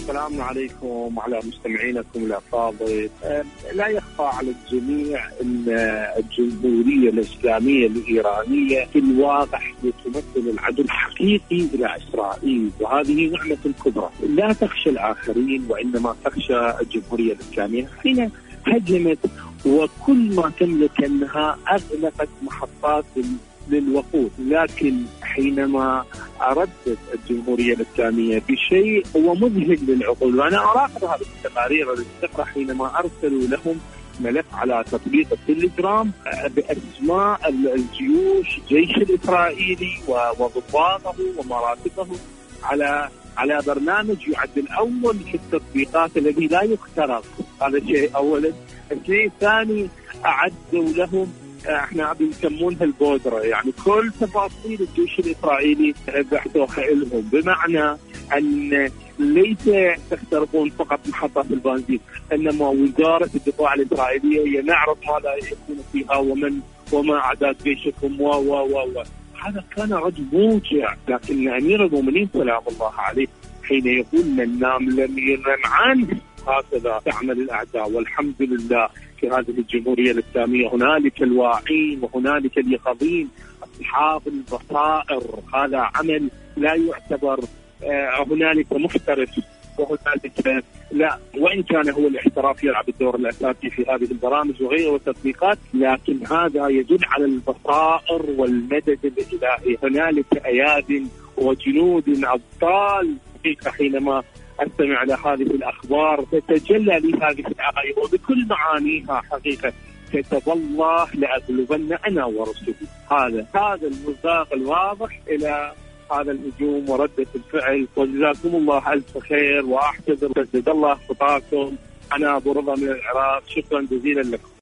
السلام عليكم وعلى مستمعينكم الأفاضل. لا يخفى على الجميع أن الجمهورية الإسلامية الإيرانية في الواقع تمثل العدو الحقيقي إلى إسرائيل، وهذه نعمة كبرى لا تخشى الآخرين وإنما تخشى الجمهورية الإسلامية. حين هجمت وكل ما تملك أنها أغلقت محطات للوقود، لكن حينما أردت الجمهورية الإسلامية بشيء هو مذهل للعقول، وأنا أراقب هذه التقارير التي حينما أرسلوا لهم ملف على تطبيق التليجرام بأسماء الجيوش، الجيش الإسرائيلي وضباطه ومراتبه على برنامج يعد الأول في التطبيقات الذي لا يخترق. هذا شيء أولا. الشيء الثاني أعدوا لهم احنا بنسمونها البودرة، يعني كل تفاصيل الجيش الإسرائيلي بحثوها لهم، بمعنى أن ليس تخترقون فقط محطات البنزين، إنما وزارة الدفاع الإسرائيلية هي نعرف ماذا يكون فيها وما أعداد جيشكم هذا كان رجل موجع. لكن أمير المؤمنين سلام الله عليه حين يقول من نام لم ينم عنه، هكذا تعمل الأعداء. والحمد لله في هذه الجمهورية الإسلامية هنالك الواعين وهنالك اليقظين أصحاب البصائر. هذا عمل لا يعتبر هنالك محترف وهنالك لا، وإن كان هو الاحتراف يلعب الدور الأساسي في هذه البرامج وغيرها والتطبيقات، لكن هذا يدل على البصائر والمدد الإلهي. هنالك أياد وجنود أبطال. حينما أستمع إلى هذه الأخبار تتجلى لي هذه الآية وبكل معانيها حقيقة: كتب الله لأغلبن أنا ورسلي. هذا المصداق الواضح إلى هذا الهجوم وردة الفعل. وجزاكم الله ألف خير، وأعتذر جزا الله خطاكم. أنا أبو رضا من العراق، شكرا جزيلا لكم.